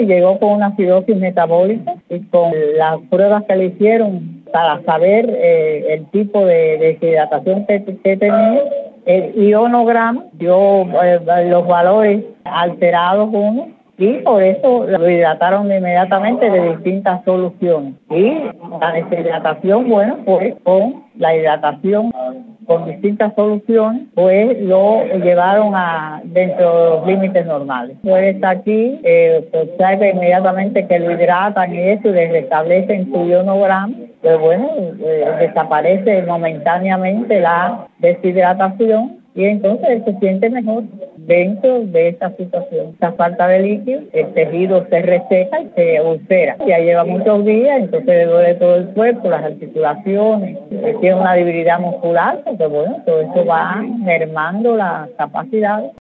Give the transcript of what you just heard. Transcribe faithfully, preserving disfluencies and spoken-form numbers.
Llegó con una acidosis metabólica y con las pruebas que le hicieron para saber eh, el tipo de deshidratación que, que tenía, el ionograma dio eh, los valores alterados uno, y por eso lo hidrataron inmediatamente de distintas soluciones. Y la deshidratación, bueno, pues con la hidratación con distintas soluciones, pues lo llevaron a dentro de los límites normales. Pues está aquí, eh, observa inmediatamente que lo hidratan y eso, y les restablecen su ionograma, pues bueno, eh, desaparece momentáneamente la deshidratación y entonces él se siente mejor dentro de esta situación. Esta falta de líquido, el tejido se reseca y se ulcera. Ya lleva muchos días, entonces le duele todo el cuerpo, las articulaciones, tiene una debilidad muscular, porque bueno, todo eso va mermando las capacidades.